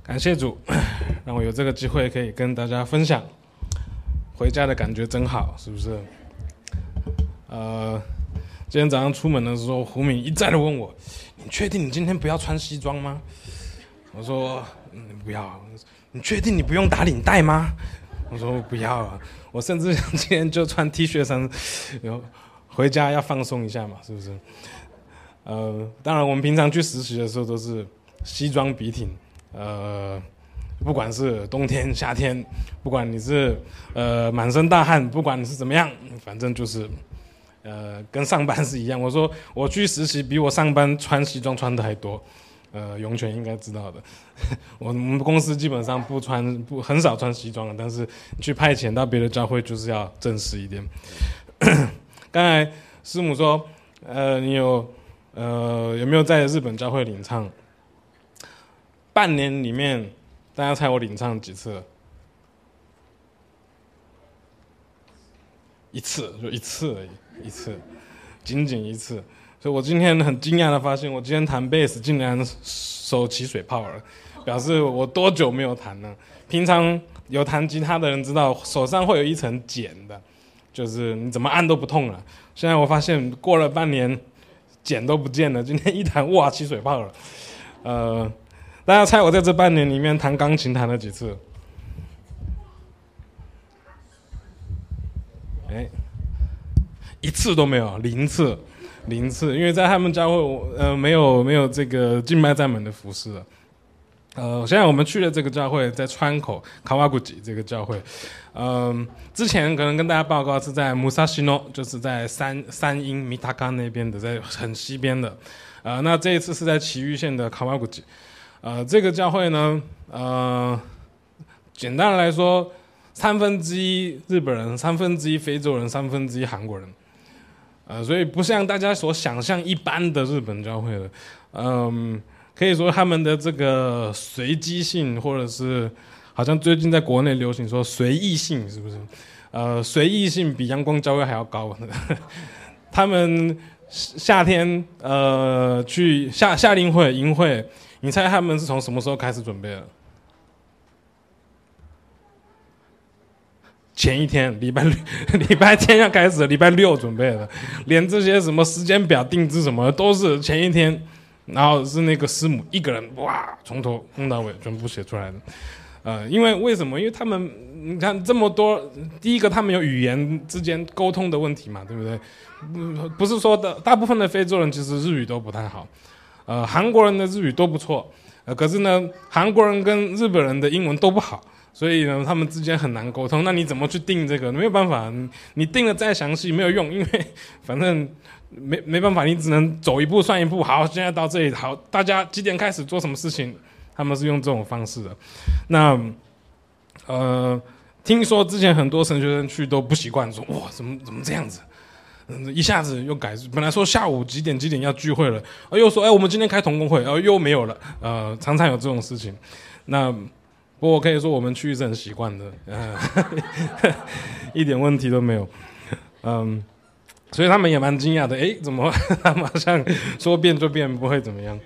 感谢主，让我有这个机会可以跟大家分享，回家的感觉真好，是不是？今天早上出门的时候，胡敏一再的问我：“你确定你今天不要穿西装吗？”我说：“不要。”你确定你不用打领带吗？我说：“不要啊。”我甚至想今天就穿 T 恤衫，回家要放松一下嘛，是不是？当然我们平常去实习的时候都是西装笔挺，不管是冬天夏天，不管你是满身大汗，不管你是怎么样，反正就是跟上班是一样。我说我去实习比我上班穿西装穿的还多，永泉应该知道的。我们公司基本上很少穿西装的，但是去派遣到别的教会就是要正式一点。刚才师母说，你有没有在日本教会领唱？半年里面，大家猜我领唱几次了？一次，就一次而已，一次，仅仅一次。所以我今天很惊讶的发现，我今天弹贝斯竟然手起水泡了，表示我多久没有弹了？平常有弹吉他的人知道，手上会有一层茧的，就是你怎么按都不痛了。现在我发现过了半年，茧都不见了。今天一弹，哇，起水泡了。大家猜我在这半年里面弹钢琴弹了几次？一次都没有，零次，因为在他们教会，没有这个敬拜赞美的服饰了。现在我们去的这个教会在川口卡瓦古吉这个教会，之前可能跟大家报告是在Musashino，就是在三鹰米塔冈那边的，在很西边的。那这一次是在埼玉县的卡瓦古吉。这个教会呢，简单的来说，1/3日本人，1/3非洲人，1/3韩国人。所以不像大家所想象一般的日本教会了。可以说他们的这个随机性，或者是好像最近在国内流行说随意性，是不是？随意性比阳光教会还要高。他们夏天去夏令会营会，你猜他们是从什么时候开始准备的？前一天，礼拜天要开始，礼拜六准备的，连这些什么时间表定制什么的都是前一天，然后是那个师母一个人哇，从头弄到尾全部写出来的。为什么？因为他们你看这么多，第一个他们有语言之间沟通的问题嘛，对不对？不是说的，大部分的非洲人其实日语都不太好，韩国人的日语都不错，可是呢，韩国人跟日本人的英文都不好。所以呢，他们之间很难沟通。那你怎么去定这个？没有办法，你定的再详细没有用，因为反正没办法，你只能走一步算一步。好，现在到这里，好，大家几点开始做什么事情？他们是用这种方式的。那听说之前很多神学生去都不习惯，说哇，怎么这样子？一下子又改，本来说下午几点要聚会了，又说我们今天开同工会，又没有了。常常有这种事情。那不过我可以说我们去是很习惯的，一点问题都没有。所以他们也蛮惊讶的，怎么他们好像说变就变，不会怎么样。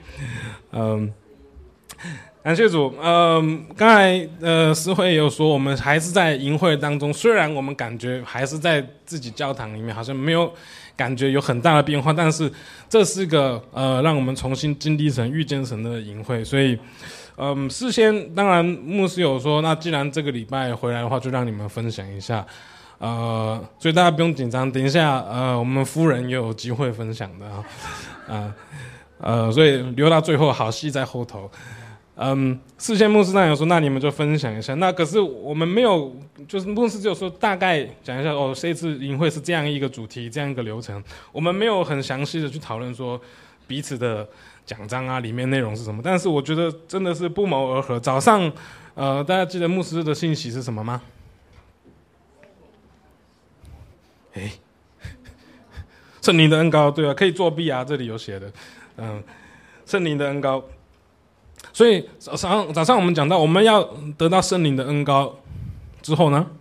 感谢主。刚才思慧也有说，我们还是在营会当中，虽然我们感觉还是在自己教堂里面，好像没有感觉有很大的变化，但是这是个让我们重新经历神、遇见神的营会，所以。事先当然牧师有说，那既然这个礼拜回来的话，就让你们分享一下。所以大家不用紧张，等一下我们夫人也有机会分享的所以留到最后，好戏在后头。事先牧师当然有说，那你们就分享一下。那可是我们没有，就是牧师只有说大概讲一下这次营会是这样一个主题，这样一个流程，我们没有很详细的去讨论说彼此的奖章啊，里面内容是什么？但是我觉得真的是不谋而合。早上，大家记得牧师的信息是什么吗？圣灵的恩膏，对啊，可以作弊啊，这里有写的，圣灵的恩膏。所以早上我们讲到，我们要得到圣灵的恩膏之后呢？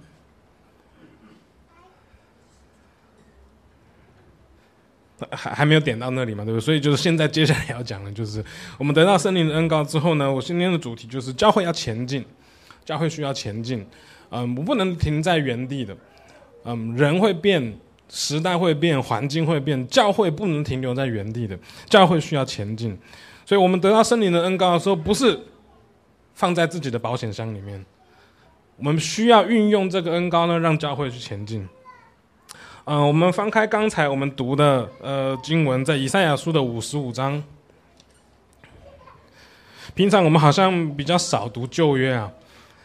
还没有点到那里嘛，对不对？所以就是现在接下来要讲的就是我们得到圣灵的恩膏之后呢，我今天的主题就是教会要前进，教会需要前进。我不能停在原地的。人会变，时代会变，环境会变，教会不能停留在原地的，教会需要前进。所以我们得到圣灵的恩膏的时候，不是放在自己的保险箱里面，我们需要运用这个恩膏呢，让教会去前进。我们翻开刚才我们读的经文，在以赛亚书的55章。平常我们好像比较少读旧约啊。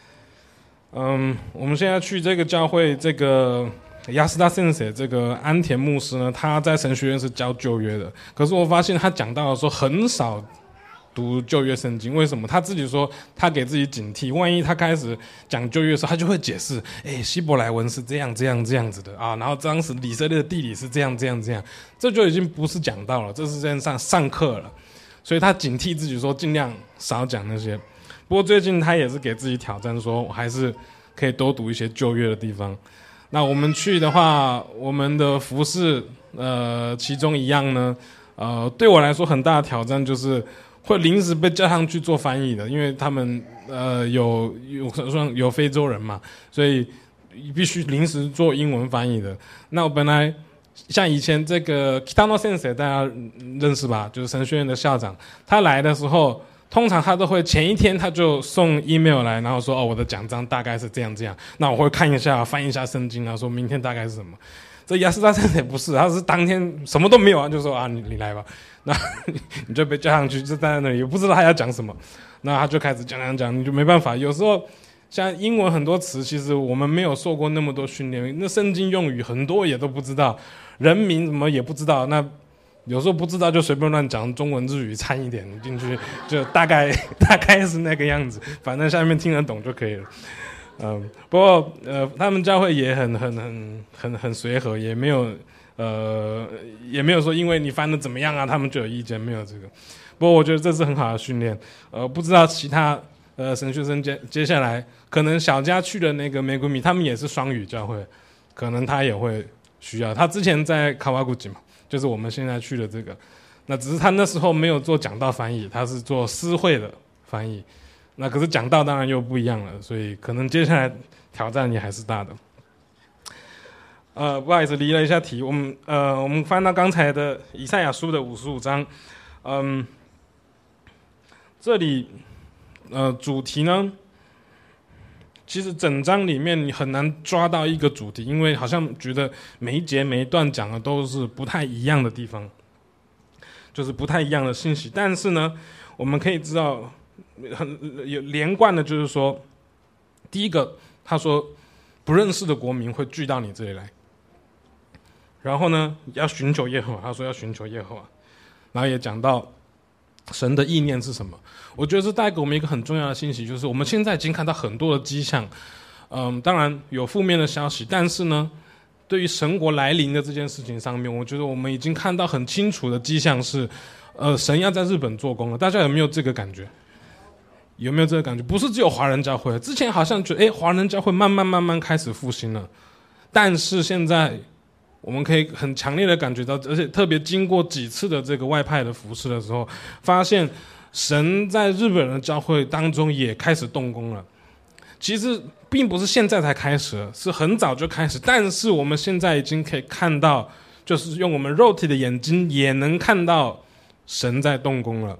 我们现在去这个教会，这个亚斯达先生，这个安田牧师呢，他在神学院是教旧约的。可是我发现他讲到的时候很少读旧约圣经，为什么？他自己说他给自己警惕，万一他开始讲旧约的时候，他就会解释，希伯来文是这样这样这样子的啊，然后当时以色列的地理是这样这样这样，这就已经不是讲道了，这是在上课了。所以他警惕自己说尽量少讲那些。不过最近他也是给自己挑战，说我还是可以多读一些旧约的地方。那我们去的话，我们的服事其中一样呢，对我来说很大的挑战就是会临时被叫上去做翻译的，因为他们有非洲人嘛，所以必须临时做英文翻译的。那我本来像以前这个 Kitano Sensei 大家认识吧，就是神学院的校长，他来的时候通常他都会前一天他就送 email 来，然后说我的讲章大概是这样这样，那我会看一下翻译一下圣经，然后说明天大概是什么。这亚斯达先生不是，他是当天什么都没有，就说你来吧，那你就被叫上去，就站在那里，也不知道他要讲什么，那他就开始讲，你就没办法。有时候像英文很多词，其实我们没有受过那么多训练，那圣经用语很多也都不知道，人名什么也不知道，那有时候不知道就随便乱讲，中文日语掺一点进去，就大概是那个样子，反正下面听得懂就可以了。不过他们教会也很随和，也没有说因为你翻的怎么样啊，他们就有意见，没有这个。不过我觉得这是很好的训练。不知道其他神学生接下来可能小家去的那个玫瑰米，他们也是双语教会，可能他也会需要。他之前在卡瓦古吉嘛，就是我们现在去的这个，那只是他那时候没有做讲道翻译，他是做私会的翻译。那可是讲道当然又不一样了，所以可能接下来挑战也还是大的。不好意思，离了一下题。我们翻到刚才的以赛亚书的55章，这里主题呢，其实整章里面你很难抓到一个主题，因为好像觉得每一节每一段讲的都是不太一样的地方，就是不太一样的信息。但是呢，我们可以知道很有连贯的，就是说，第一个他说不认识的国民会聚到你这里来，然后呢要寻求耶和华，他说要寻求耶和华，然后也讲到神的意念是什么。我觉得这带给我们一个很重要的信息，就是我们现在已经看到很多的迹象，当然有负面的消息，但是呢对于神国来临的这件事情上面，我觉得我们已经看到很清楚的迹象是神要在日本做工了。大家有没有这个感觉？有没有这个感觉？不是只有华人教会，之前好像觉得华人教会慢慢开始复兴了，但是现在我们可以很强烈的感觉到，而且特别经过几次的这个外派的服事的时候，发现神在日本人的教会当中也开始动工了。其实并不是现在才开始，是很早就开始，但是我们现在已经可以看到，就是用我们肉体的眼睛也能看到神在动工了。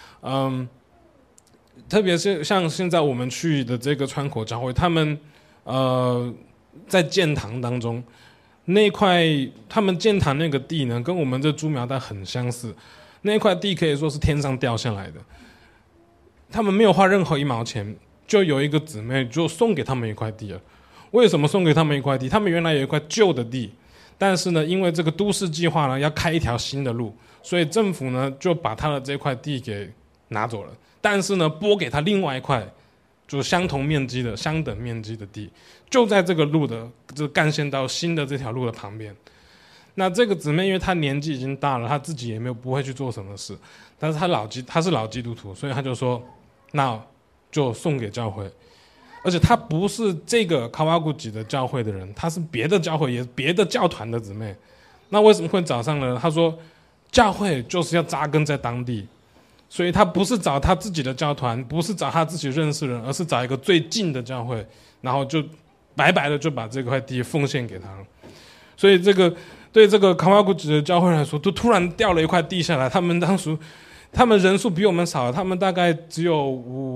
特别是像现在我们去的这个川口教会，他们在建堂当中那块，他们建堂那个地呢，跟我们这猪苗带很相似。那块地可以说是天上掉下来的，他们没有花任何一毛钱，就有一个姊妹就送给他们一块地了。为什么送给他们一块地？他们原来有一块旧的地，但是呢，因为这个都市计划呢要开一条新的路，所以政府呢就把他的这块地给拿走了。但是呢，拨给他另外一块，就是相同面积的、相等面积的地，就在这个路的这干线道新的这条路的旁边。那这个姊妹，因为她年纪已经大了，她自己也不会去做什么事，但是她是老基督徒，所以她就说，那就送给教会。而且她不是这个卡瓦古吉的教会的人，她是别的教会，也是别的教团的姊妹。那为什么会找上呢？她说， 教会就是要扎根在当地，所以他不是找他自己的教团，不是找他自己认识的人，而是找一个最近的教会，然后就白白的就把这块地奉献给他了。所以对这个卡瓦古吉的教会来说，都突然掉了一块地下来。他们人数比我们少，他们大概只有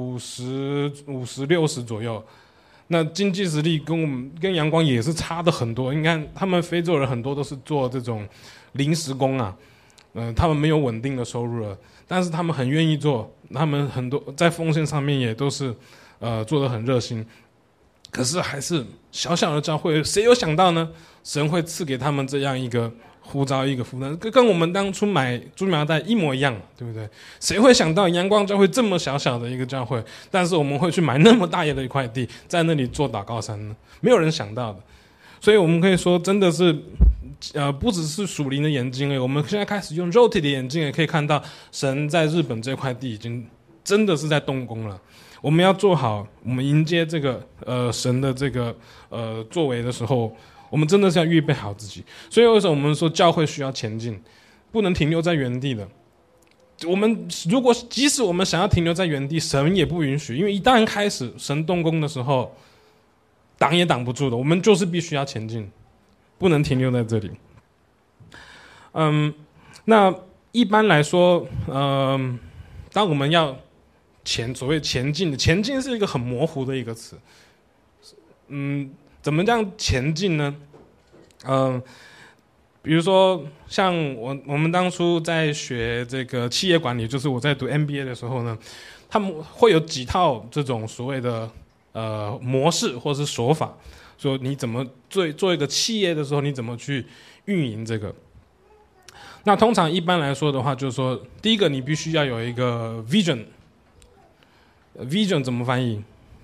50、60左右。那经济实力跟阳光也是差的很多。你看，他们非洲人很多都是做这种临时工啊，他们没有稳定的收入了，但是他们很愿意做，他们很多在奉献上面也都是做得很热心。可是还是小小的教会，谁有想到呢？神会赐给他们这样一个呼召，一个负担，跟我们当初买猪苗带一模一样，对不对？谁会想到阳光教会这么小小的一个教会，但是我们会去买那么大的一块地，在那里做祷告山呢？没有人想到的。所以我们可以说，真的是不只是属灵的眼睛，我们现在开始用肉体的眼睛也可以看到，神在日本这块地已经真的是在动工了。我们要做好，我们迎接这个神的这个作为的时候，我们真的是要预备好自己。所以为什么我们说教会需要前进，不能停留在原地的？我们即使我们想要停留在原地，神也不允许，因为一旦开始神动工的时候，挡也挡不住的。我们就是必须要前进，不能停留在这里。那一般来说，当我们要所谓前进是一个很模糊的一个词。怎么这样前进呢？比如说像我们当初在学这个企业管理，就是我在读 MBA 的时候呢，他们会有几套这种所谓的模式或是手法，说你怎么做一个企业的时候，你怎么去运营这个。那通常一般来说的话，就是说第一个你必须要有一个 vision 怎么翻译？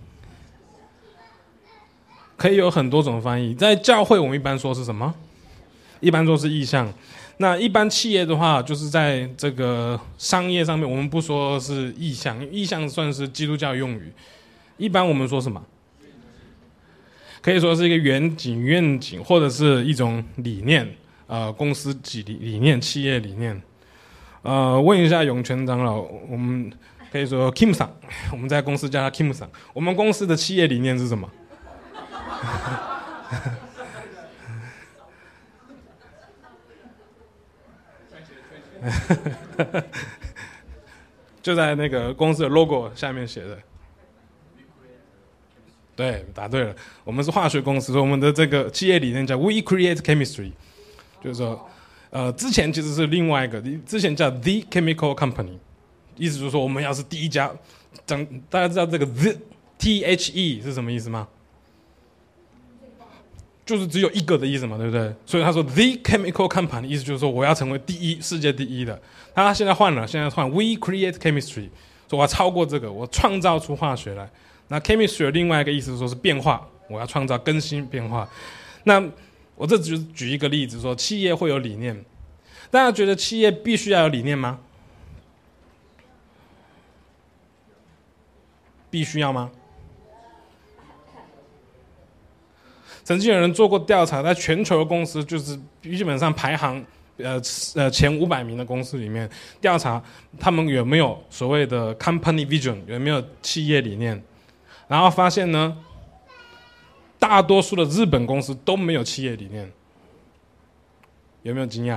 可以有很多种翻译。在教会我们一般说是什么？一般说是意向。那一般企业的话，就是在这个商业上面，我们不说是意向，因为意向算是基督教用语。一般我们说什么？可以说是一个愿景，或者是一种理念，公司理念、企业理念。问一下永泉长老，我们可以说 Kim 桑，我们在公司叫他 Kim 桑。我们公司的企业理念是什么？就在那个公司的 logo 下面写的。对，答对了。我们是化学公司，我们的这个企业理念叫 We Create Chemistry， 就是说，之前其实是另外一个，之前叫 The Chemical Company， 意思就是说我们要是第一家。大家知道这个 THE 是什么意思吗？就是只有一个的意思嘛，对不对？所以他说 The Chemical Company 意思就是说我要成为世界第一的。他现在换 We Create Chemistry， 说我要超过这个，我创造出化学来。那 chemistry 的另外一个意思说是变化，我要创造更新变化。那我这只举一个例子，说企业会有理念，大家觉得企业必须要有理念吗？必须要吗？曾经有人做过调查，在全球的公司，就是基本上排行前500名的公司里面，调查他们有没有所谓的 company vision， 有没有企业理念，然后发现呢，大多数的日本公司都没有企业理念。有没有惊讶？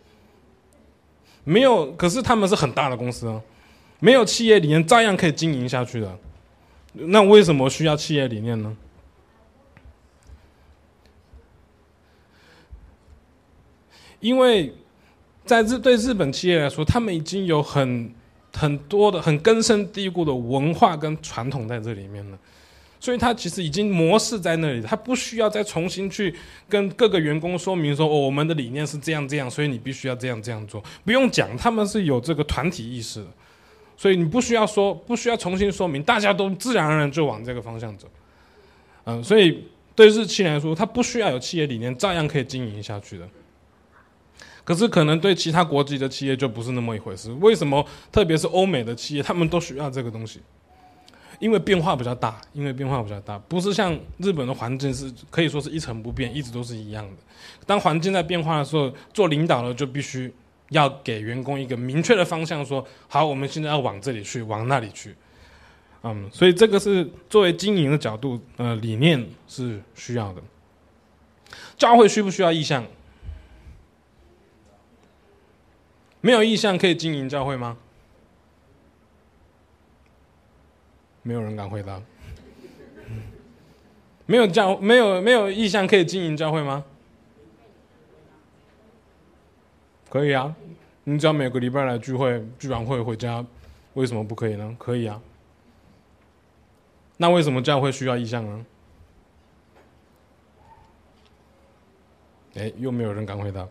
没有，可是他们是很大的公司啊，没有企业理念照样可以经营下去的。那为什么需要企业理念呢？因为对日本企业来说，他们已经有很多的很根深蒂固的文化跟传统在这里面了，所以他其实已经模式在那里，他不需要再重新去跟各个员工说明说，我们的理念是这样，所以你必须要这样做。不用讲，他们是有这个团体意识的，所以你不需要重新说明，大家都自然而然就往这个方向走。所以对日企来说，他不需要有企业理念，照样可以经营下去的。可是可能对其他国际的企业就不是那么一回事。为什么？特别是欧美的企业，他们都需要这个东西，因为变化比较大，不是像日本的环境是可以说是一成不变，一直都是一样的。当环境在变化的时候，做领导的就必须要给员工一个明确的方向说，好，我们现在要往这里去，往那里去。所以这个是作为经营的角度，理念是需要的。教会需不需要意向？没有意向可以经营教会吗？没有人敢回答。没有意向可以经营教会吗？可以啊，你只要每个礼拜来聚会，聚完会回家，为什么不可以呢？可以啊。那为什么教会需要意向呢？又没有人敢回答。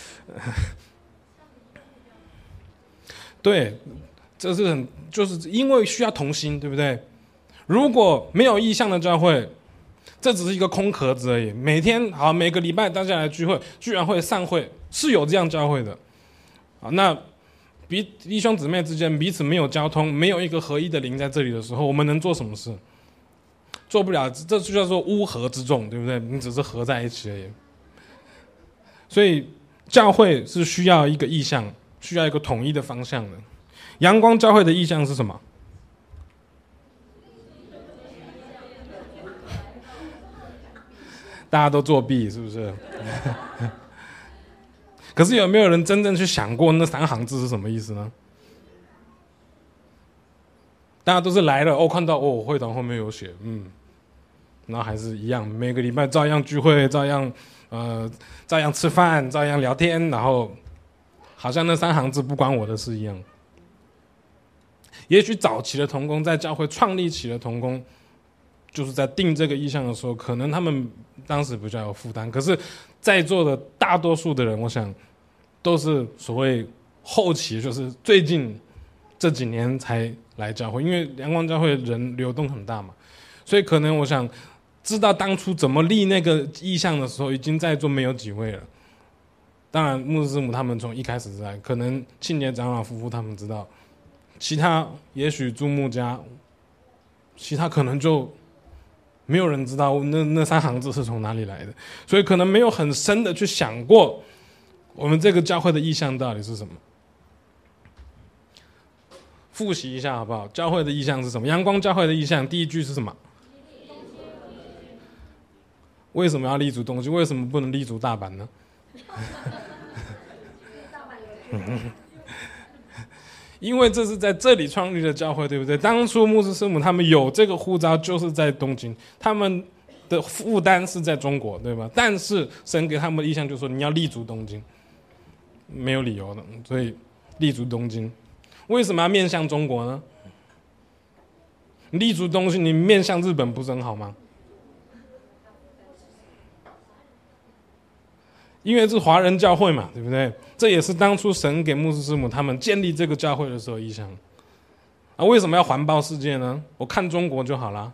对，这是就是因为需要同心，对不对？如果没有意向的教会，这只是一个空壳子而已。每个礼拜大家来聚会，聚完会散会，是有这样教会的。那弟兄姊妹之间彼此没有交通，没有一个合一的灵在这里的时候，我们能做什么事？做不了，这就叫做乌合之众，对不对？你只是合在一起而已。所以教会是需要一个意向，需要一个统一的方向的。阳光教会的意向是什么？大家都作弊，是不是？可是有没有人真正去想过那3行字是什么意思呢？大家都是来了，看到会堂后面有写，然后还是一样，每个礼拜照样聚会，照样吃饭，照样聊天，然后好像那3行字不关我的事一样。也许早期的同工在教会创立起的同工，就是在定这个意向的时候，可能他们当时比较有负担。可是在座的大多数的人，我想都是所谓后期，就是最近这几年才来教会，因为阳光教会人流动很大嘛，所以可能我想知道当初怎么立那个意向的时候，已经在座没有几位了。当然牧师师母他们从一开始在，可能庆年长老夫妇他们知道，其他也许朱牧家，其他可能就没有人知道那3行字是从哪里来的，所以可能没有很深的去想过我们这个教会的意向到底是什么。复习一下好不好？教会的意向是什么？阳光教会的意向第一句是什么？为什么要立足东京？为什么不能立足大阪呢？因为这是在这里创立的教会，对不对？当初牧师师母他们有这个呼召，就是在东京，他们的负担是在中国，对吧？但是神给他们的意向就是说，你要立足东京，没有理由的，所以立足东京。为什么要面向中国呢？你立足东京，你面向日本不是很好吗？因为是华人教会嘛，对不对？这也是当初神给牧师师母他们建立这个教会的时候意向。为什么要环抱世界呢？我看中国就好了。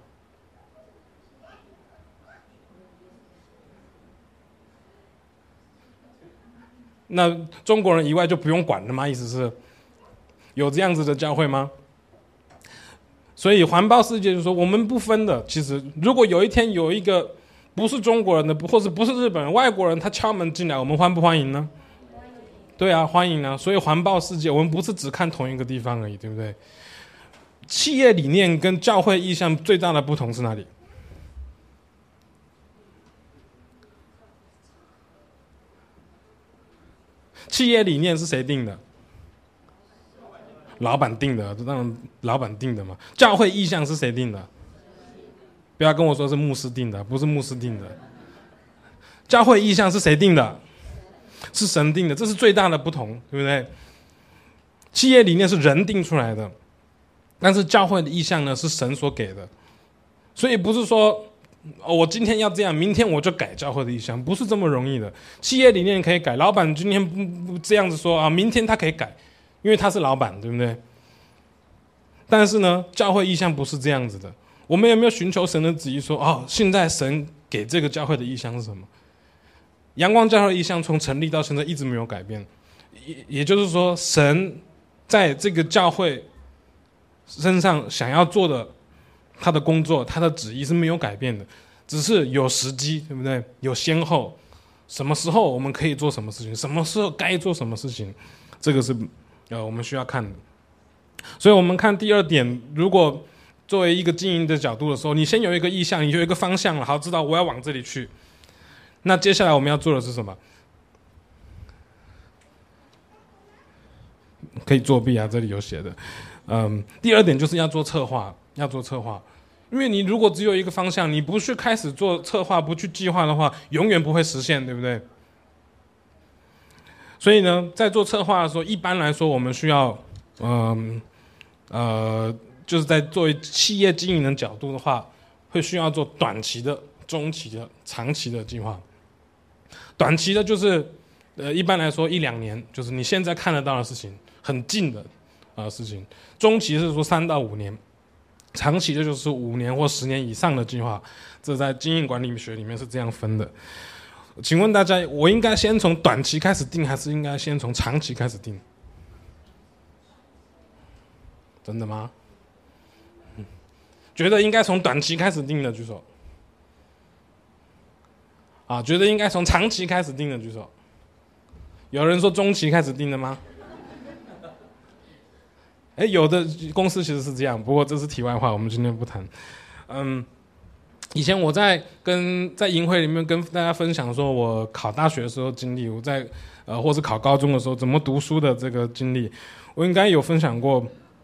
那中国人以外就不用管了吗？意思是有这样子的教会吗？所以环抱世界就是说我们不分的。其实如果有一天有一个不是中国人的，或者不是日本人，外国人他敲门进来，我们欢不欢迎呢？对啊，欢迎啊！所以环抱世界，我们不是只看同一个地方而已，对不对？企业理念跟教会意向最大的不同是哪里？企业理念是谁定的？老板定的，当然老板定的嘛。教会意向是谁定的？不要跟我说是牧师定的，不是牧师定的。教会意向是谁定的？是神定的，这是最大的不同，对不对？企业理念是人定出来的，但是教会的意向呢是神所给的，所以不是说我今天要这样，明天我就改教会的意向，不是这么容易的。企业理念可以改，老板今天不这样子说啊，明天他可以改，因为他是老板，对不对？但是呢，教会意向不是这样子的。我们有没有寻求神的旨意说，现在神给这个教会的意向是什么？阳光教会的意向从成立到现在一直没有改变，也就是说，神在这个教会身上想要做的他的工作，他的旨意是没有改变的，只是有时机，对不对？有先后，什么时候我们可以做什么事情，什么时候该做什么事情， 这个是我们需要看的。所以我们看第二点，如果作为一个经营的角度的时候，你先有一个意向，你就有一个方向了，好，知道我要往这里去。那接下来我们要做的是什么？可以作弊啊，这里有写的。第二点就是要做策划，因为你如果只有一个方向，你不去开始做策划，不去计划的话，永远不会实现，对不对？所以呢，在做策划的时候，一般来说我们需要，就是在作为企业经营的角度的话，会需要做短期的、中期的、长期的计划。短期的就是，一般来说1-2年，就是你现在看得到的事情，很近的事情。中期是说3到5年。长期的就是5年或10年以上的计划，这在经营管理学里面是这样分的。请问大家，我应该先从短期开始定，还是应该先从长期开始定？真的吗？觉得应该从短期开始定的举手。觉得应该从长期开始定的举手。有人说中期开始定的吗？有的公司其实是这样，不过这是题外话，我们今天不谈。以前我在营会里面跟大家分享说我考大学的时候经历，我在或是考高中的时候怎么读书的这个经历，我应该有分享过。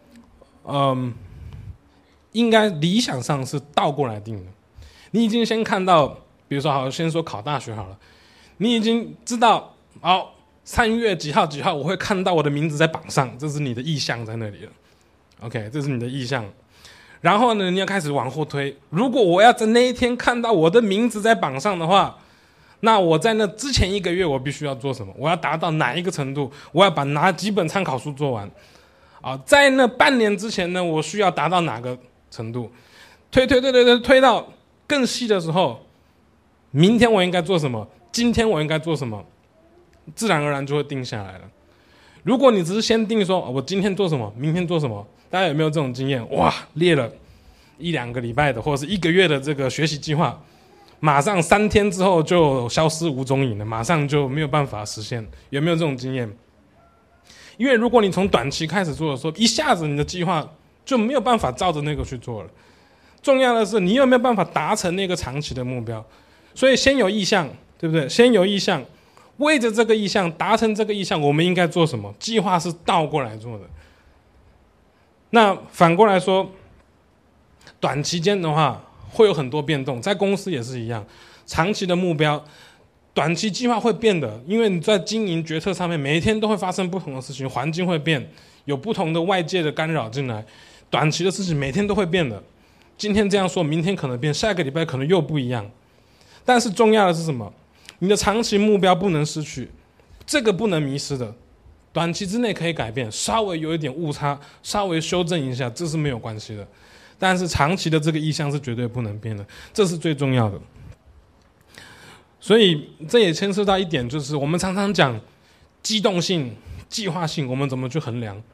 应该理想上是倒过来定的。你已经先看到，比如说好，先说考大学好了，你已经知道3月几号我会看到我的名字在榜上，这是你的意向在那里了。OK， 这是你的意向。然后呢，你要开始往后推。如果我要在那一天看到我的名字在榜上的话，那我在那之前1个月我必须要做什么？我要达到哪一个程度？我要把哪几本参考书做完？在那半年之前呢，我需要达到哪个程度？推到更细的时候，明天我应该做什么？今天我应该做什么？自然而然就会定下来了。如果你只是先定说我今天做什么，明天做什么，大家有没有这种经验？哇，列了1-2个礼拜的，或者是1个月的这个学习计划，马上3天之后就消失无踪影了，马上就没有办法实现。有没有这种经验？因为如果你从短期开始做的时候，一下子你的计划就没有办法照着那个去做了。重要的是你有没有办法达成那个长期的目标。所以先有意向，对不对？先有意向，为着这个意向，达成这个意向，我们应该做什么？计划是倒过来做的。那反过来说，短期间的话会有很多变动，在公司也是一样。长期的目标，短期计划会变的，因为你在经营决策上面，每一天都会发生不同的事情，环境会变，有不同的外界的干扰进来，短期的事情每天都会变的。今天这样说，明天可能变，下个礼拜可能又不一样。但是重要的是什么？你的长期目标不能失去，这个不能迷失的。短期之内可以改变，稍微有一点误差，稍微修正一下，这是没有关系的。但是长期的这个意向是绝对不能变的，这是最重要的。所以这也牵涉到一点，就是我们常常讲机动性、计划性，我们怎么去衡量？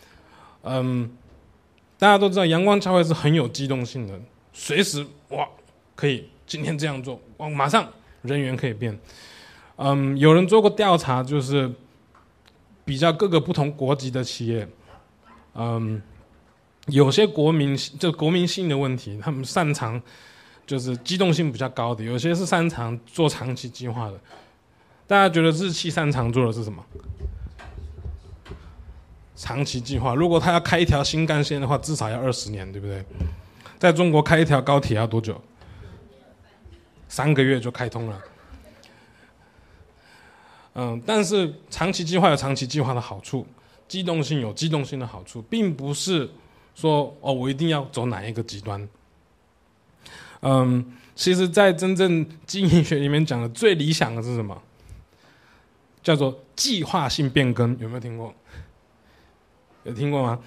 大家都知道阳光教会是很有机动性的，随时可以今天这样做，马上人员可以变。有人做过调查，就是比较各个不同国籍的企业，有些国民性的问题，他们擅长就是机动性比较高的，有些是擅长做长期计划的。大家觉得日企擅长做的是什么？长期计划。如果他要开一条新干线的话，至少要20年，对不对？在中国开一条高铁要多久？3个月就开通了。但是长期计划有长期计划的好处，机动性有机动性的好处，并不是说我一定要走哪一个极端。其实在真正经营学里面讲的最理想的是什么？叫做计划性变更，有没有听过？有听过吗？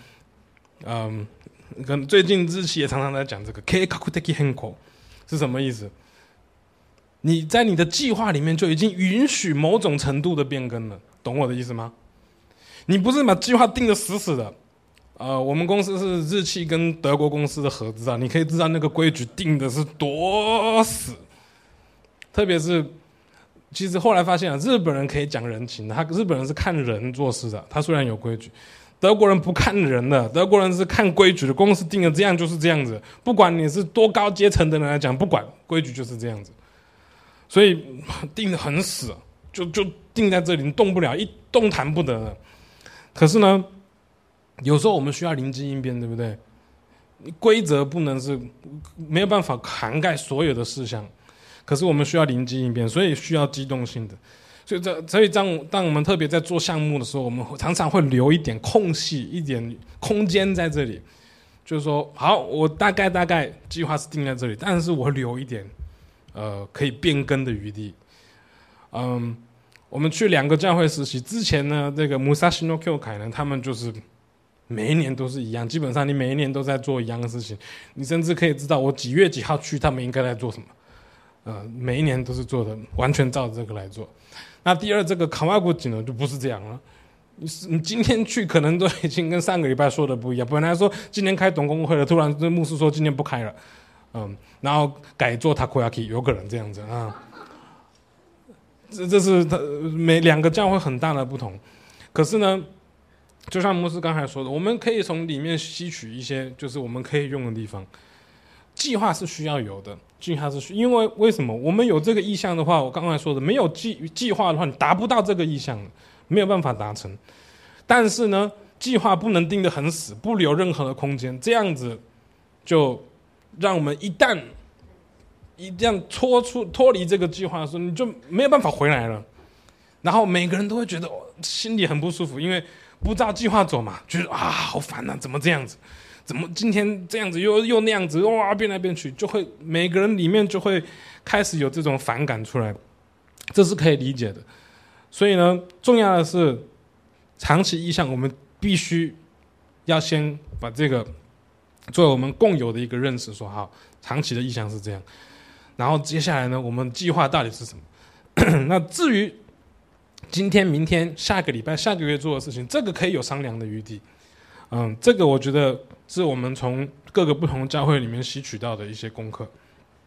最近日企也常常在讲这个 計画的変更是什么意思？你在你的计划里面就已经允许某种程度的变更了，懂我的意思吗？你不是把计划定得死死的。我们公司是日企跟德国公司的合资啊，你可以知道那个规矩定的是多死，特别是其实后来发现啊，日本人可以讲人情的，日本人是看人做事的，他虽然有规矩。德国人不看人的，德国人是看规矩的，公司定的这样就是这样子，不管你是多高阶层的人来讲，不管规矩就是这样子，所以定得很死，就定在这里，你动不了，一动弹不得的。可是呢，有时候我们需要灵机应变，对不对？规则不能是没有办法涵盖所有的事项，可是我们需要灵机应变，所以需要机动性的。所以当我们特别在做项目的时候，我们常常会留一点空隙，一点空间在这里，就是说，好，我大概计划是定在这里，但是我留一点可以变更的余地。我们去2个教会实习之前呢，这个 Musashi no Kyokai 呢，他们就是每一年都是一样，基本上你每一年都在做一样的事情，你甚至可以知道我几月几号去，他们应该在做什么。每一年都是做的，完全照着这个来做。那第二，这个卡瓦古井呢就不是这样了。你今天去可能都已经跟上个礼拜说的不一样。本来说今天开董公会了，突然牧师说今天不开了，然后改做 takoyaki， 有可能这样子啊。这是2个教会很大的不同。可是呢，就像牧师刚才说的，我们可以从里面吸取一些，就是我们可以用的地方。计划是需要有的，因为为什么我们有这个意向的话，我刚才说的，没有计划的话，你达不到这个意向，没有办法达成。但是呢，计划不能定得很死，不留任何的空间，这样子就让我们一旦脱离这个计划的时候，你就没有办法回来了。然后每个人都会觉得心里很不舒服，因为不照计划走嘛，觉得好烦啊，怎么这样子？怎么今天这样子又那样子，哇，变来变去，就会每个人里面就会开始有这种反感出来，这是可以理解的。所以呢，重要的是长期意向，我们必须要先把这个作为我们共有的一个认识，说好，长期的意向是这样。然后接下来呢，我们计划到底是什么？那至于今天、明天、下个礼拜、下个月做的事情，这个可以有商量的余地。这个我觉得是我们从各个不同教会里面吸取到的一些功课。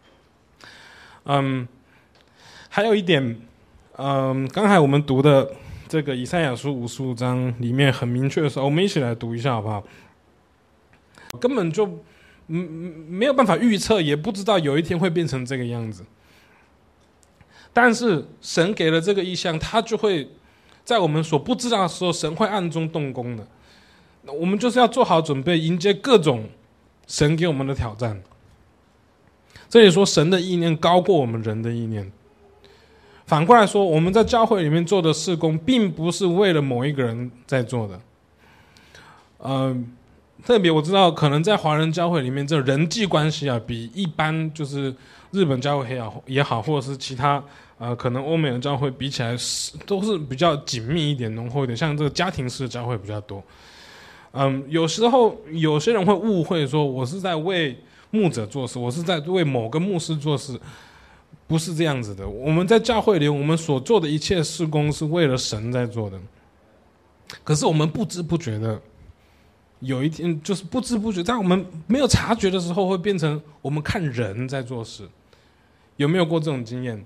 还有一点，刚才我们读的这个以赛亚书55章里面很明确的说，我们一起来读一下好不好？根本就没有办法预测，也不知道有一天会变成这个样子。但是神给了这个意象，他就会在我们所不知道的时候，神会暗中动工的。我们就是要做好准备，迎接各种神给我们的挑战。这里说神的意念高过我们人的意念。反过来说，我们在教会里面做的事工，并不是为了某一个人在做的。特别我知道，可能在华人教会里面，这人际关系啊，比一般就是日本教会也好，或者是其他可能欧美的教会比起来，都是比较紧密一点、浓厚一点，像这个家庭式的教会比较多。有时候有些人会误会说，我是在为牧者做事，我是在为某个牧师做事，不是这样子的。我们在教会里，我们所做的一切事工是为了神在做的。可是我们不知不觉的，有一天就是不知不觉，在我们没有察觉的时候，会变成我们看人在做事。有没有过这种经验？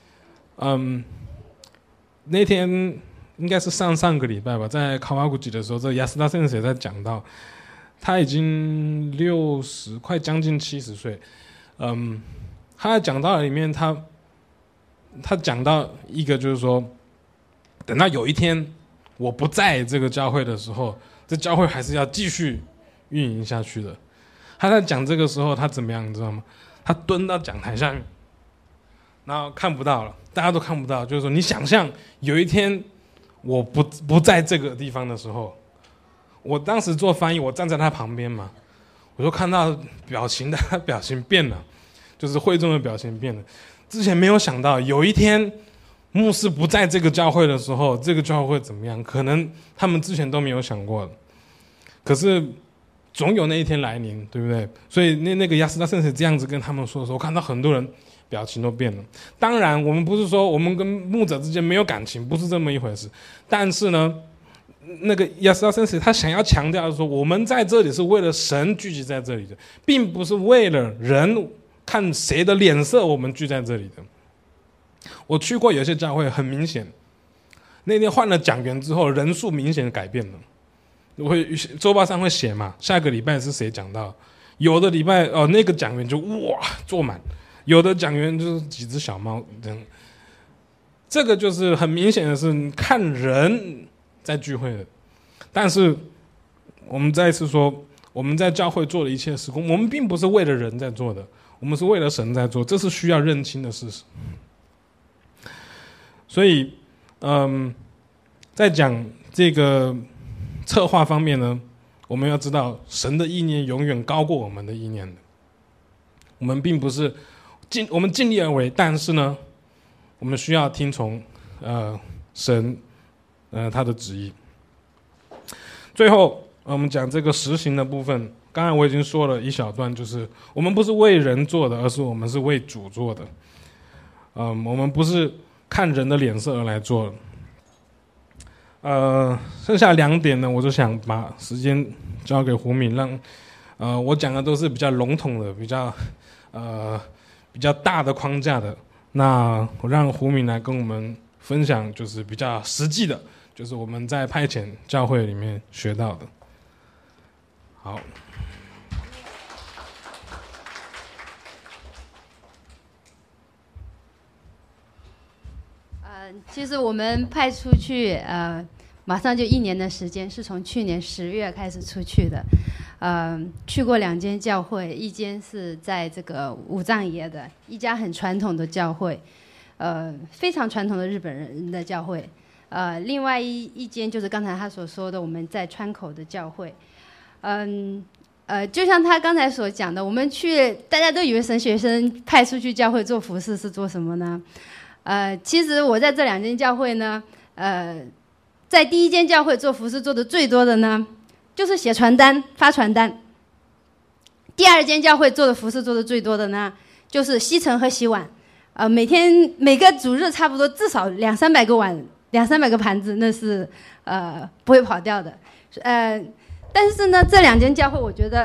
那天应该是上个礼拜吧，在卡瓦古吉的时候，这亚斯达先生也在讲到，他已经60，快将近70岁。他在讲到里面，他讲到一个，就是说，等到有一天我不在这个教会的时候，这教会还是要继续运营下去的。他在讲这个时候，他怎么样，你知道吗？他蹲到讲台下面，然后看不到了，大家都看不到。就是说，你想象有一天我不在这个地方的时候，我当时做翻译，我站在他旁边嘛，我就看到他表情变了，就是会众的表情变了。之前没有想到有一天牧师不在这个教会的时候，这个教会会怎么样？可能他们之前都没有想过的。可是总有那一天来临，对不对？所以那个亚斯达圣使这样子跟他们说的时候，我看到很多人表情都变了。当然，我们不是说我们跟牧者之间没有感情，不是这么一回事。但是呢，那个亚斯达圣使他想要强调的是说，我们在这里是为了神聚集在这里的，并不是为了人看谁的脸色我们聚在这里的。 我去过有些教会，很明显，那天换了讲员之后，人数明显的改变了。我会周报上会写嘛，下个礼拜是谁讲到？有的礼拜那个讲员就哇坐满，有的讲员就是几只小猫这样。这个就是很明显的是看人在聚会的。但是我们再一次说，我们在教会做的一切事工，我们并不是为了人在做的，我们是为了神在做，这是需要认清的事实。所以在讲这个策划方面呢，我们要知道神的意念永远高过我们的意念的。我们并不是我们尽力而为，但是呢，我们需要听从神他的旨意。最后我们讲这个实行的部分，刚才我已经说了一小段，就是我们不是为人做的，而是我们是为主做的。我们不是看人的脸色而来做的。剩下2点呢，我就想把时间交给胡敏，让我讲的都是比较笼统的，比较大的框架的。那我让胡敏来跟我们分享，就是比较实际的，就是我们在派遣教会里面学到的。好。 其实我们派出去，马上就1年的时间，是从去年10月开始出去的。去过2间教会，一间是在这个武藏野的一家很传统的教会，非常传统的日本人的教会。另外一间就是刚才他所说的我们在川口的教会。就像他刚才所讲的，我们去，大家都以为神学生派出去教会做服事是做什么呢？其实我在这2间教会呢，在第1间教会做服事做的最多的呢，就是写传单、发传单。第2间教会做的服事做的最多的呢，就是吸尘和洗碗。每个主日差不多至少200-300个碗、200-300个盘子，那是不会跑掉的。但是呢，这2间教会我觉得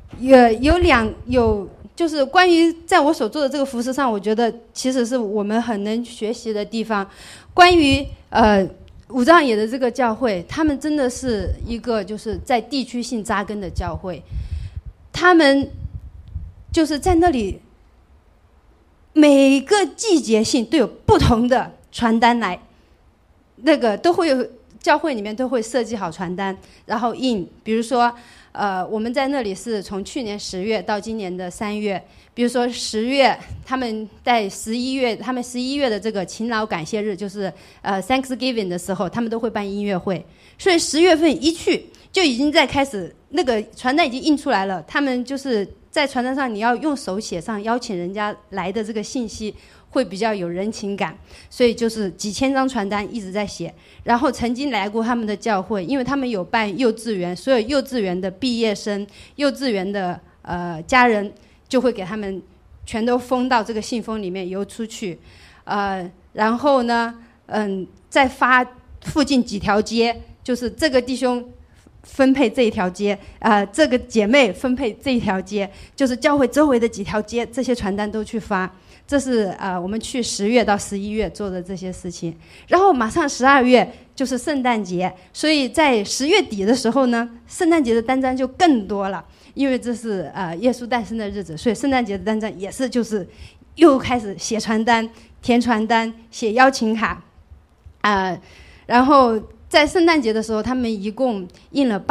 有就是关于在我所做的这个服事上，我觉得其实是我们很能学习的地方。关于武藏野的这个教会，他们真的是一个就是在地区性扎根的教会，他们就是在那里每个季节性都有不同的传单来，那个都会有，教会里面都会设计好传单，然后印，比如说我们在那里是从去年10月到今年的3月，比如说10月，他们在11月的这个勤劳感谢日，就是Thanksgiving 的时候，他们都会办音乐会，所以10月份一去就已经在开始，那个传单已经印出来了，他们就是在传单上你要用手写上邀请人家来的这个信息，会比较有人情感，所以就是几千张传单一直在写。然后曾经来过他们的教会，因为他们有办幼稚园，所有幼稚园的毕业生、幼稚园的家人就会给他们全都封到这个信封里面邮出去，然后呢，再发附近几条街，就是这个弟兄分配这一条街，这个姐妹分配这一条街，就是教会周围的几条街，这些传单都去发。这是我们去10月到11月做的这些事情。然后马上12月就是圣诞节，所以在10月底的时候呢，圣诞节的单张就更多了，因为这是耶稣诞生的日子，所以圣诞节的单张也是就是又开始写传单、填传单、写邀请卡，然后在圣诞节的时候，他们一共印了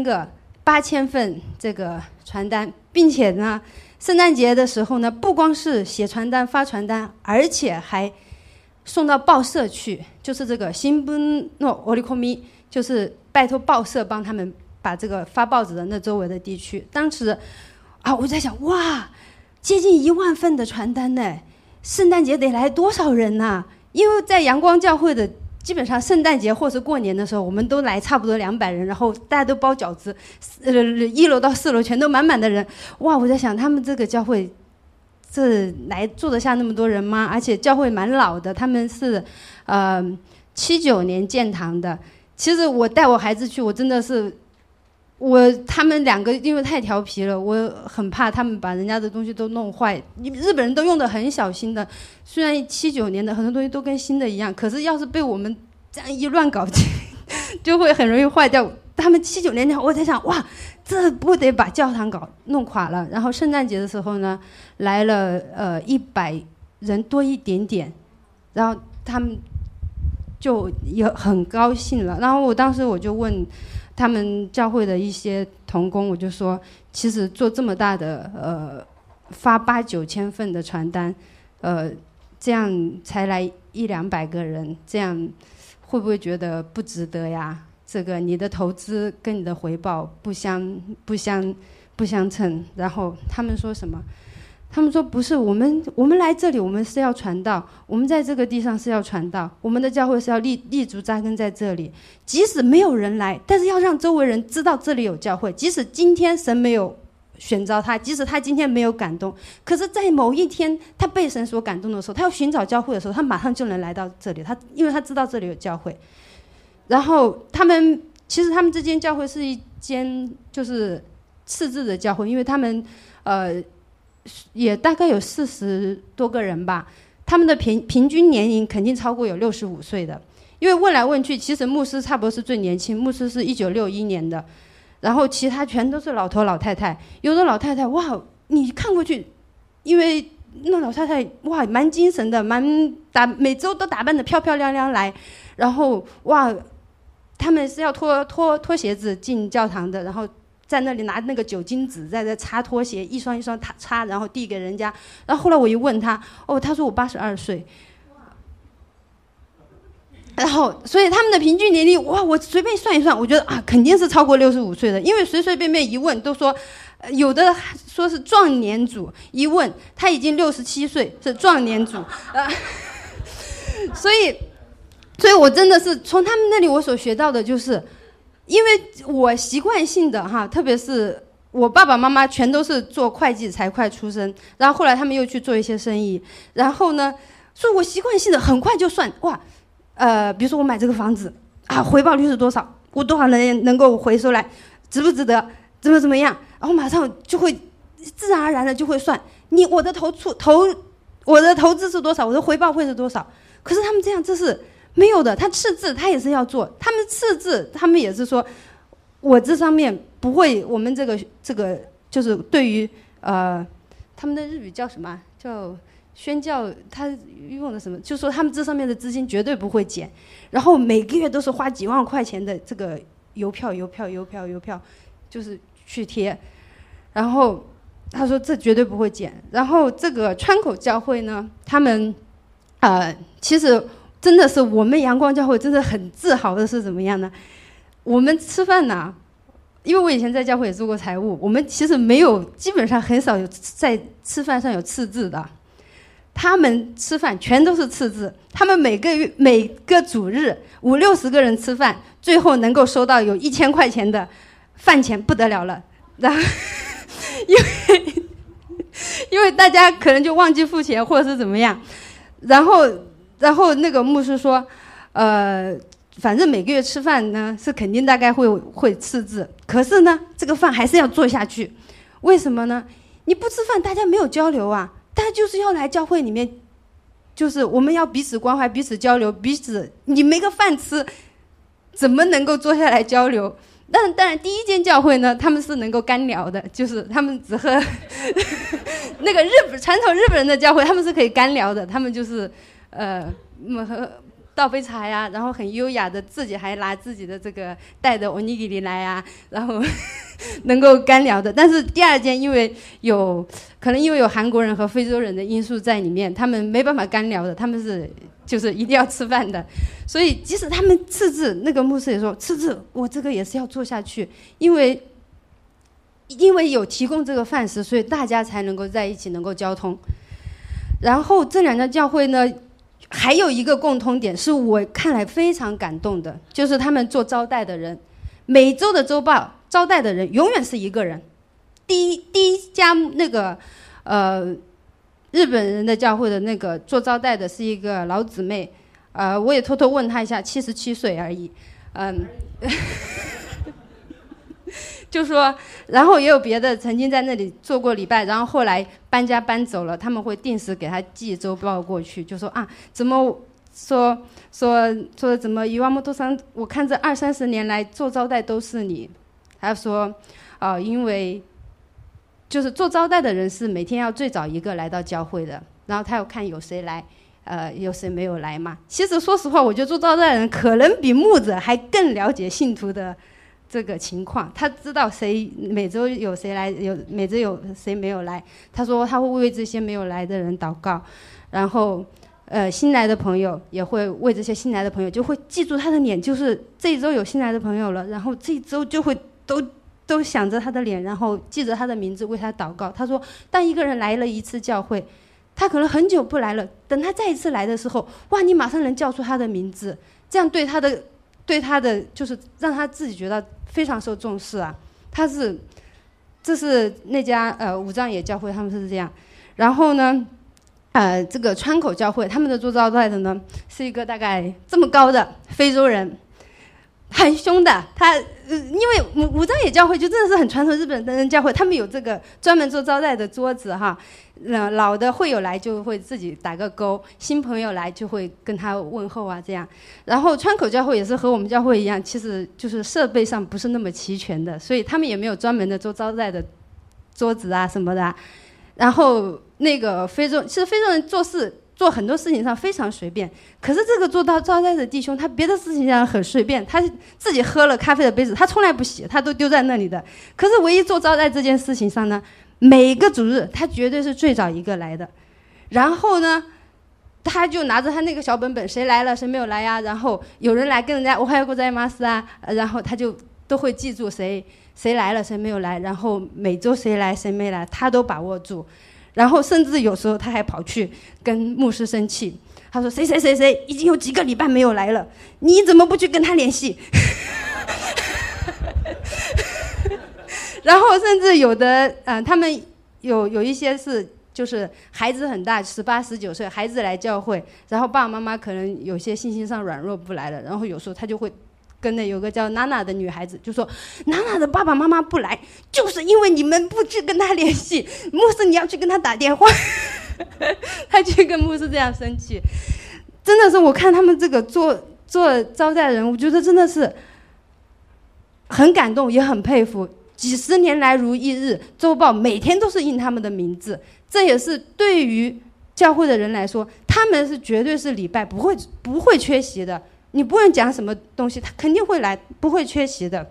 8000份这个传单，并且呢，圣诞节的时候呢，不光是写传单、发传单，而且还送到报社去，就是这个新聞の折り込み，就是拜托报社帮他们把这个发报纸的那周围的地区。当时我在想，哇，接近1万份的传单呢，圣诞节得来多少人啊？因为在阳光教会的基本上圣诞节或是过年的时候，我们都来差不多200人，然后大家都包饺子，1楼到4楼全都满满的人。哇，我在想他们这个教会这来坐得下那么多人吗？而且教会蛮老的，他们是79年建堂的。其实我带我孩子去，我真的是他们两个因为太调皮了，我很怕他们把人家的东西都弄坏。日本人都用的很小心的，虽然79年的很多东西都跟新的一样，可是要是被我们这样一乱搞，就会很容易坏掉。他们79年我在想，哇，这不得把教堂弄垮了。然后圣诞节的时候呢，来了100人多一点点，然后他们就也很高兴了。然后我当时我就问他们教会的一些同工，我就说，其实做这么大的发8、9千份的传单，这样才来100-200个人，这样会不会觉得不值得呀？这个你的投资跟你的回报不相称。然后他们说什么？他们说不是，我们来这里，我们是要传道，我们在这个地上是要传道，我们的教会是要立足扎根在这里。即使没有人来，但是要让周围人知道这里有教会。即使今天神没有选召他，即使他今天没有感动，可是在某一天他被神所感动的时候，他要寻找教会的时候，他马上就能来到这里。因为他知道这里有教会。然后其实他们这间教会是一间就是次制的教会，因为他们也大概有40多个人吧，他们的平均年龄肯定超过有65岁的。因为问来问去，其实牧师差不多是最年轻，牧师是1961年的，然后其他全都是老头老太太。有的老太太哇，你看过去，因为那老太太哇蛮精神的，每周都打扮得漂漂亮亮来，然后哇，他们是要脱鞋子进教堂的，然后在那里拿那个酒精纸在这擦拖鞋，一双一双擦，然后递给人家。然后后来我一问他，他说我82岁。然后所以他们的平均年龄，哇，我随便算一算，我觉得肯定是超过65岁的，因为随随便便一问都说，有的说是壮年组，一问他已经67岁，是壮年组所以我真的是从他们那里我所学到的就是，因为我习惯性的特别是我爸爸妈妈全都是做会计财会出身，然后后来他们又去做一些生意，然后呢，所以我习惯性的很快就算哇，比如说我买这个房子回报率是多少，我多少人能够回收来，值不值得，怎么样，然后马上就会自然而然的就会算我的投资是多少，我的回报会是多少。可是他们这样这是没有的，他赤字他也是要做，他们赤字他们也是说，我这上面不会，我们这个就是对于他们的日语叫什么，叫宣教，他用的什么，就说他们这上面的资金绝对不会减，然后每个月都是花几万块钱的这个邮票，就是去贴，然后他说这绝对不会减。然后这个川口教会呢，他们其实真的是我们阳光教会真的很自豪的是怎么样呢？我们吃饭呢，因为我以前在教会也做过财务，我们其实基本上很少有在吃饭上有赤字的。他们吃饭全都是赤字，他们每个主日50-60个人吃饭，最后能够收到有1000块钱的饭钱，不得了了。然后因为大家可能就忘记付钱或者是怎么样，然后那个牧师说，反正每个月吃饭呢是肯定大概会赤字，可是呢这个饭还是要做下去。为什么呢？你不吃饭大家没有交流啊，大家就是要来教会里面，就是我们要彼此关怀，彼此交流，你没个饭吃怎么能够坐下来交流？当然第一间教会呢他们是能够干聊的，就是他们只喝那个传统日本人的教会他们是可以干聊的，他们就是倒杯茶呀，然后很优雅的自己还拿自己的这个带的 onigiri 来啊，然后能够干聊的。但是第二间可能因为有韩国人和非洲人的因素在里面，他们没办法干聊的，他们是就是一定要吃饭的。所以即使他们赤字，那个牧师也说赤字我这个也是要做下去，因为有提供这个饭食，所以大家才能够在一起能够交通。然后这两家教会呢还有一个共通点是我看来非常感动的，就是他们做招待的人，每周的周报招待的人永远是一个人。第一家那个日本人的教会的那个做招待的是一个老姊妹，我也偷偷问她一下，77岁而已， 就说，然后也有别的曾经在那里做过礼拜，然后后来搬家搬走了，他们会定时给他寄周报过去，就说啊，怎么说怎么伊瓦莫多桑，我看这20-30年来做招待都是你。他说，因为就是做招待的人是每天要最早一个来到教会的，然后他要看有谁来。有谁没有来嘛？其实说实话，我觉得做招待的人可能比牧者还更了解信徒的这个情况。他知道谁每周有谁来，每周有谁没有来。他说他会为这些没有来的人祷告，然后新来的朋友也会为这些新来的朋友就会记住他的脸，就是这一周有新来的朋友了，然后这一周就会都想着他的脸，然后记着他的名字为他祷告。他说，当一个人来了一次教会。他可能很久不来了，等他再一次来的时候，哇，你马上能叫出他的名字，这样对他的就是让他自己觉得非常受重视啊。这是那家武藏野教会，他们是这样。然后呢，这个川口教会他们的做招待的呢，是一个大概这么高的非洲人，很凶的。因为武藏野教会就真的是很传统日本人教会，他们有这个专门做招待的桌子哈。老的会友来就会自己打个勾，新朋友来就会跟他问候啊这样。然后川口教会也是和我们教会一样，其实就是设备上不是那么齐全的，所以他们也没有专门的做招待的桌子啊什么的。然后那个其实非洲人做很多事情上非常随便，可是这个做到招待的弟兄，他别的事情上很随便，他自己喝了咖啡的杯子他从来不洗，他都丢在那里的。可是唯一做招待这件事情上呢，每个主日他绝对是最早一个来的。然后呢，他就拿着他那个小本本，谁来了谁没有来呀，然后有人来跟人家我还有个在马斯啊，然后他就都会记住谁来了谁没有来，然后每周谁来谁没来他都把握住。然后甚至有时候他还跑去跟牧师生气，他说谁已经有几个礼拜没有来了，你怎么不去跟他联系？然后甚至有的他们有一些是就是孩子很大，18、19岁孩子来教会，然后爸爸妈妈可能有些信心上软弱不来了，然后有时候他就会跟那有个叫娜娜的女孩子就说，娜娜的爸爸妈妈不来就是因为你们不去跟他联系，牧师你要去跟他打电话。他去跟牧师这样生气。真的是我看他们这个做招待人，我觉得真的是很感动也很佩服。几十年来如一日，周报每天都是印他们的名字，这也是对于教会的人来说，他们是绝对是礼拜不会缺席的。你不论讲什么东西他肯定会来，不会缺席的。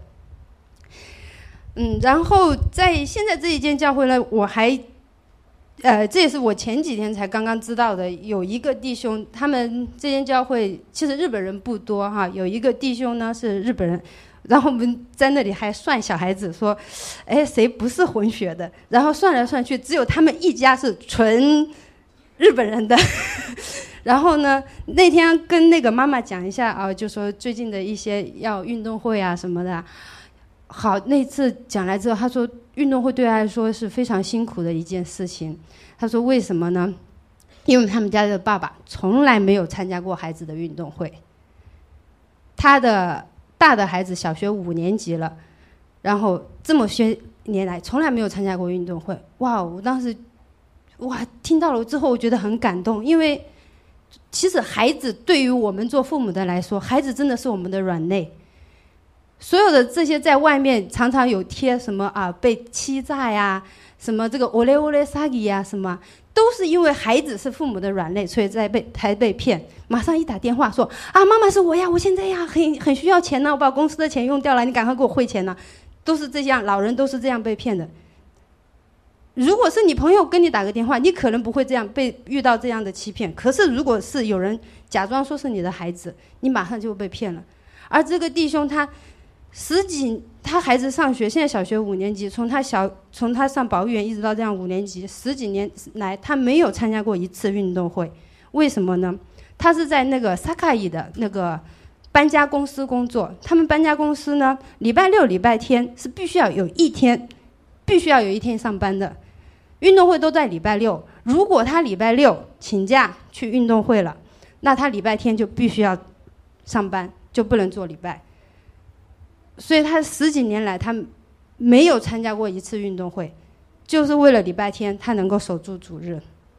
然后在现在这一间教会呢，我还这也是我前几天才刚刚知道的，有一个弟兄，他们这间教会其实日本人不多哈，有一个弟兄呢是日本人，然后我们在那里还算小孩子说，谁不是混血的，然后算来算去只有他们一家是纯日本人的。然后呢，那天跟那个妈妈讲一下啊，就说最近的一些要运动会啊什么的。好，那次讲来之后，他说运动会对他来说是非常辛苦的一件事情。他说为什么呢？因为他们家的爸爸从来没有参加过孩子的运动会。他的大的孩子小学5年级了，然后这么些年来从来没有参加过运动会。哇，我当时听到了之后我觉得很感动，因为其实孩子对于我们做父母的来说，孩子真的是我们的软肋。所有的这些在外面常常有贴什么被欺诈呀，什么这个オレオレ詐欺呀，什么都是因为孩子是父母的软肋，所以才被骗。马上一打电话说妈妈是我呀，我现在呀很需要钱呢，我把公司的钱用掉了，你赶快给我汇钱呢。都是这样，老人都是这样被骗的。如果是你朋友跟你打个电话，你可能不会这样遇到这样的欺骗，可是如果是有人假装说是你的孩子，你马上就被骗了。而这个弟兄他孩子上学，现在小学5年级，从他上保育园一直到这样5年级，10几年来他没有参加过一次运动会。为什么呢？他是在那个萨卡伊的那个搬家公司工作，他们搬家公司呢，礼拜六礼拜天是必须要有一天上班的，运动会都在礼拜六。如果他礼拜六请假去运动会了，那他礼拜天就必须要上班，就不能做礼拜。所以他10几年来他没有参加过一次运动会，就是为了礼拜天他能够守住主日。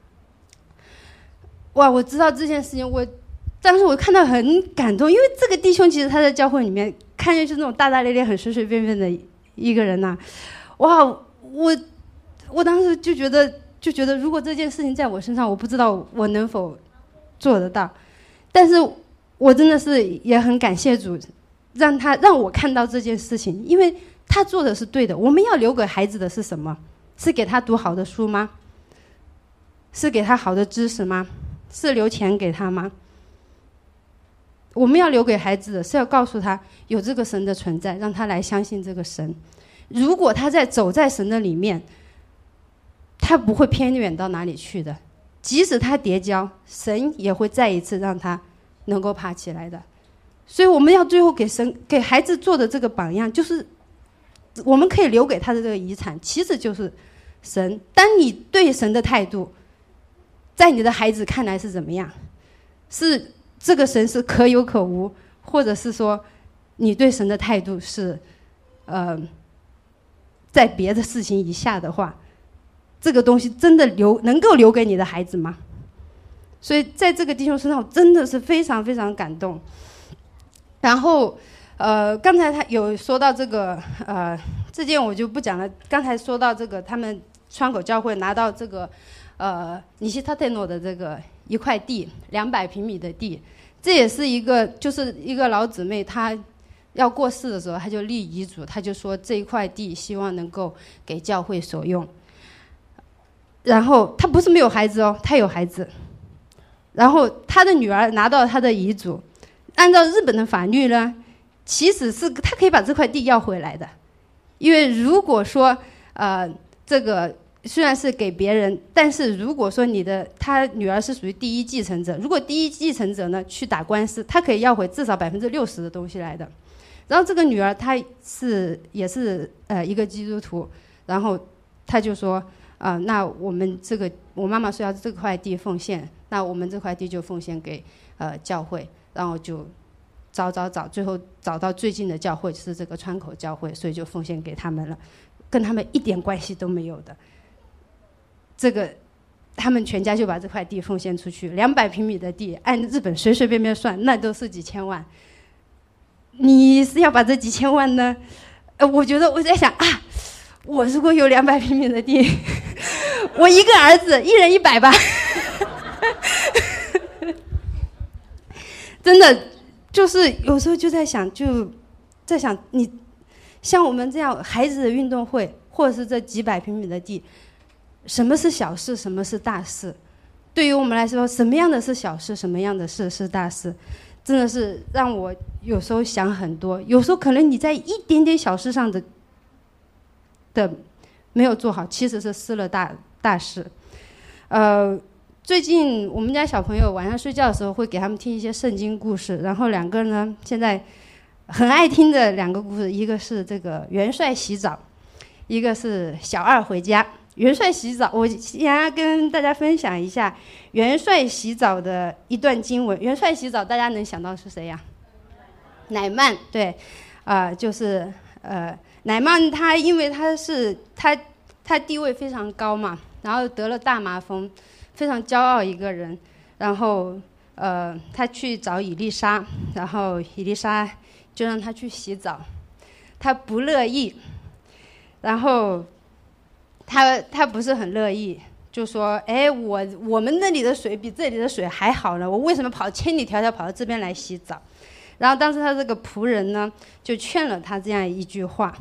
哇，我知道这件事情，当时我看到很感动，因为这个弟兄其实他在教会里面看见是那种大大咧咧、很随随便便的一个人呐、哇，我当时就觉得，如果这件事情在我身上，我不知道我能否做得到，但是我真的是也很感谢主，让我看到这件事情，因为他做的是对的。我们要留给孩子的是什么？是给他读好的书吗？是给他好的知识吗？是留钱给他吗？我们要留给孩子的是要告诉他有这个神的存在，让他来相信这个神。如果他走在神的里面，他不会偏远到哪里去的，即使他跌跤，神也会再一次让他能够爬起来的。所以我们要最后给孩子做的这个榜样，就是我们可以留给他的这个遗产，其实就是神。当你对神的态度在你的孩子看来是怎么样，是这个神是可有可无，或者是说你对神的态度是在别的事情以下的话，这个东西真的能够留给你的孩子吗？所以在这个弟兄身上我真的是非常非常感动。然后刚才他有说到这个这件我就不讲了。刚才说到这个他们川口教会拿到这个尼西塔特诺的这个一块地200平米的地，这也是就是一个老姊妹，她要过世的时候，她就立遗嘱，她就说这一块地希望能够给教会所用。然后她不是没有孩子哦，她有孩子。然后她的女儿拿到她的遗嘱，按照日本的法律呢，其实是她可以把这块地要回来的，因为如果说这个虽然是给别人，但是如果说他女儿是属于第一继承者，如果第一继承者呢去打官司，他可以要回至少60%的东西来的。然后这个女儿她也是一个基督徒，然后她就说那我妈妈说要这块地奉献，那我们这块地就奉献给教会，然后就找，最后找到最近的教会就是这个川口教会，所以就奉献给他们了，跟他们一点关系都没有的。这个他们全家就把这块地奉献出去，200平米的地，按日本随随便便算，那都是几千万。你是要把这几千万呢？我觉得我在想我如果有200平米的地，我一个儿子1人100吧。真的就是有时候就在想，你像我们这样孩子的运动会，或者是这几百平米的地，什么是小事，什么是大事？对于我们来说，什么样的是小事，什么样的事是大事，真的是让我有时候想很多。有时候可能你在一点点小事上的没有做好，其实是失了大事。最近我们家小朋友晚上睡觉的时候会给他们听一些圣经故事，然后2个呢现在很爱听的2个故事，一个是这个元帅洗澡，一个是小二回家。元帅洗澡，我想要跟大家分享一下元帅洗澡的一段经文。元帅洗澡大家能想到是谁呀？乃曼，对，就是乃曼他因为他地位非常高嘛，然后得了大麻风，非常骄傲一个人，然后他去找以利沙，然后以利沙就让他去洗澡，他不乐意，然后他不是很乐意，就说我们那里的水比这里的水还好呢，我为什么千里迢迢跑到这边来洗澡？然后当时他这个仆人呢就劝了他这样一句话。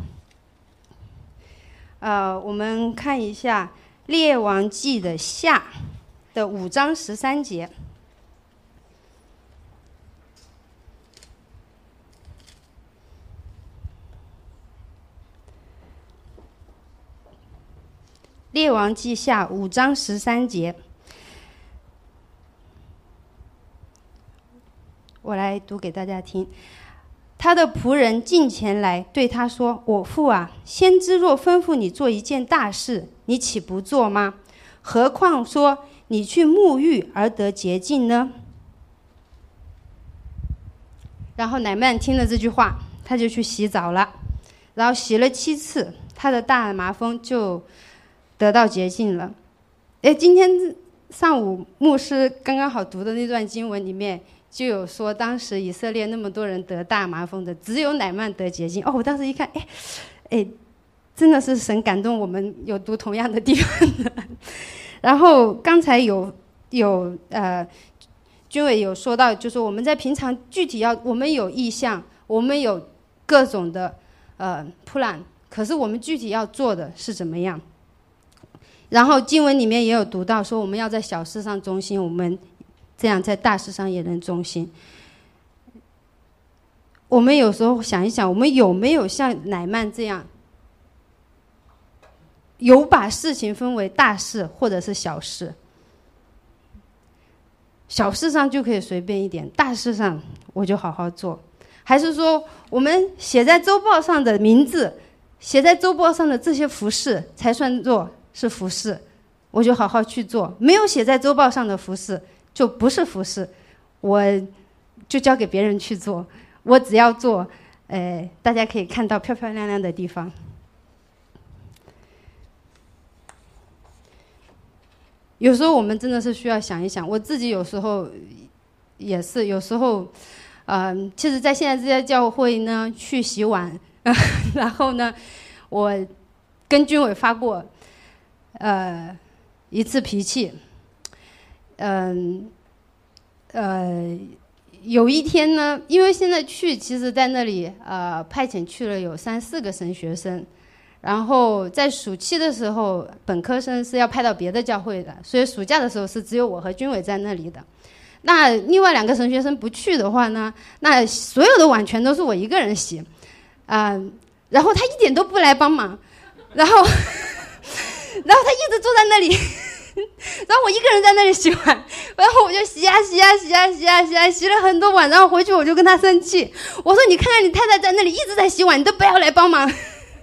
我们看一下列王记的下的5章13节。列王记下5章13节，我来读给大家听。他的仆人近前来对他说：“我父啊，先知若吩咐你做一件大事，你岂不做吗？何况说你去沐浴而得洁净呢？”然后乃曼听了这句话，他就去洗澡了，然后洗了7次， 他的大麻风就得到洁净了。今天上午牧师刚刚好读的那段经文里面就有说，当时以色列那么多人得大麻风的，只有乃縵得洁净。我当时一看，真的是神感动我们有读同样的地方的。然后刚才有军委有说到，就是我们在平常具体我们有意向，我们有各种的plan，可是我们具体要做的是怎么样？然后经文里面也有读到说，我们要在小事上忠心，我们这样在大事上也能忠心。我们有时候想一想，我们有没有像乃縵这样，有把事情分为大事或者是小事？小事上就可以随便一点，大事上我就好好做。还是说我们写在周报上的名字，写在周报上的这些服饰才算作是服饰，我就好好去做。没有写在周报上的服饰就不是服饰，我就交给别人去做，我只要做大家可以看到漂漂亮亮的地方。有时候我们真的是需要想一想，我自己有时候也是，有时候其实在现在这家教会呢去洗碗然后呢我跟军委发过一次脾气。有一天呢，因为现在去其实在那里派遣去了有3、4个神学生，然后在暑期的时候本科生是要派到别的教会的，所以暑假的时候是只有我和军委在那里的。那另外2个神学生不去的话呢，那所有的碗全都是我一个人洗然后他一点都不来帮忙，然后他一直坐在那里然后我一个人在那里洗碗，然后我就洗了很多碗，然后回去我就跟他生气，我说你看看你太太在那里一直在洗碗，你都不要来帮忙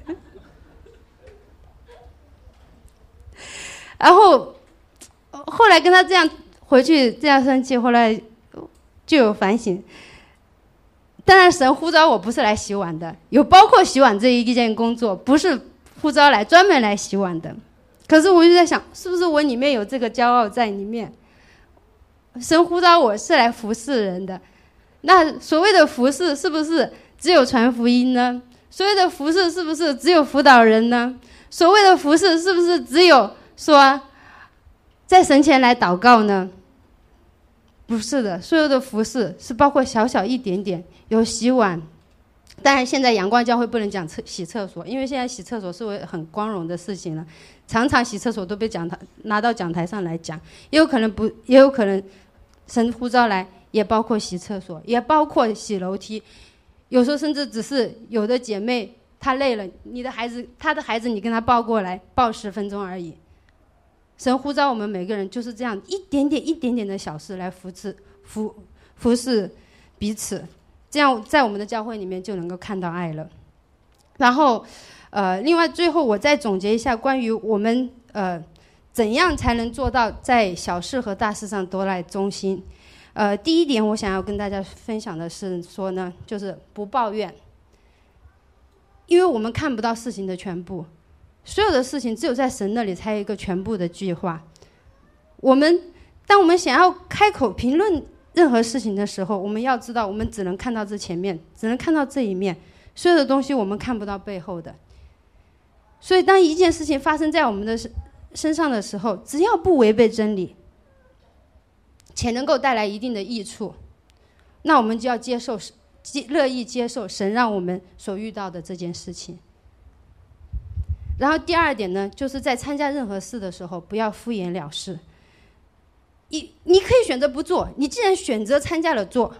然后后来跟他这样回去这样生气，后来就有反省。当然神呼召我不是来洗碗的，有包括洗碗这一件工作不是呼召来专门来洗碗的，可是我就在想，是不是我里面有这个骄傲在里面？神呼召我是来服侍人的，那所谓的服侍是不是只有传福音呢？所谓的服侍是不是只有辅导人呢？所谓的服侍是不是只有说在神前来祷告呢？不是的，所有的服侍是包括小小一点点，有洗碗。当然现在阳光教会不能讲洗厕所，因为现在洗厕所是很光荣的事情了，常常洗厕所都被拿到讲台上来讲，也有可能不，也有可能神呼召来也包括洗厕所，也包括洗楼梯，有时候甚至只是有的姐妹她累了，她的孩子你跟她抱过来，抱10分钟而已。神呼召我们每个人就是这样一点点的小事来服侍彼此，这样在我们的教会里面就能够看到爱了。然后另外最后我再总结一下关于我们怎样才能做到在小事和大事上都来忠心。第一点我想要跟大家分享的是说呢，就是不抱怨，因为我们看不到事情的全部，所有的事情只有在神那里才有一个全部的计划。当我们想要开口评论任何事情的时候，我们要知道我们只能看到这前面，只能看到这一面，所有的东西我们看不到背后的。所以当一件事情发生在我们的身上的时候，只要不违背真理且能够带来一定的益处，那我们就要乐意接受神让我们所遇到的这件事情。然后第二点呢，就是在参加任何事的时候不要敷衍了事。你可以选择不做，你既然选择参加了做，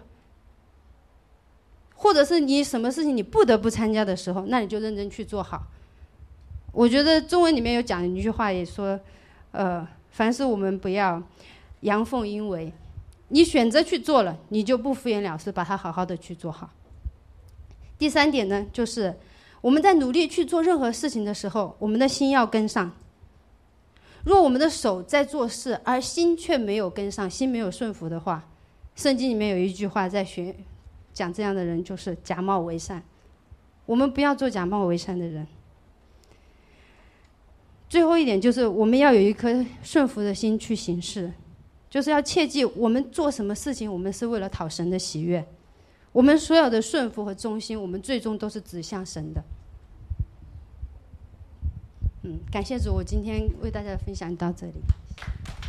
或者是你什么事情你不得不参加的时候，那你就认真去做好。我觉得中文里面有讲一句话也说凡事我们不要阳奉阴违，你选择去做了，你就不敷衍了事，把它好好的去做好。第三点呢，就是我们在努力去做任何事情的时候，我们的心要跟上。若我们的手在做事，而心却没有跟上，心没有顺服的话，圣经里面有一句话在讲这样的人就是假冒为善。我们不要做假冒为善的人。 最后一点就是我们要有一颗顺服的心去行事，就是要切记我们做什么事情，我们是为了讨神的喜悦。我们所有的顺服和忠心，我们最终都是指向神的。感谢主，我今天为大家的分享到这里。